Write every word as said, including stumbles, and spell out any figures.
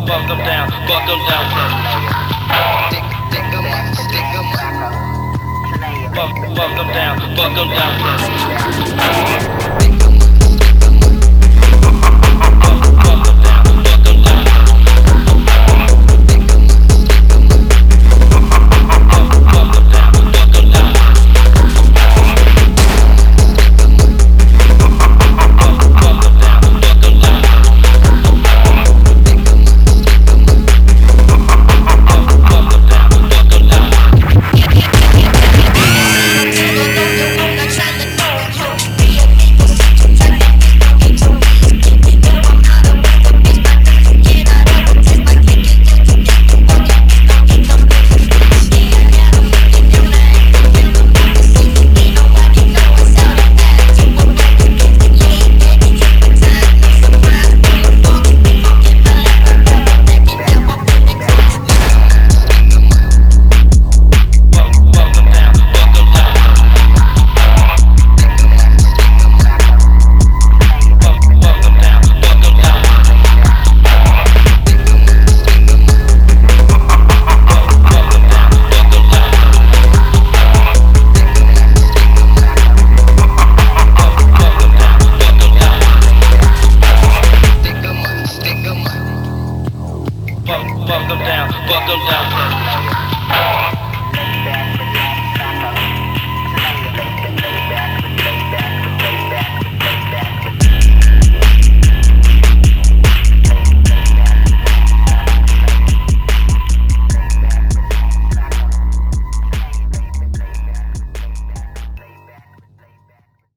buck them down, buck them down. Stick, stick 'em up, stick 'em up. Buck, buck them down, buck them down. Buck them down, buck them down.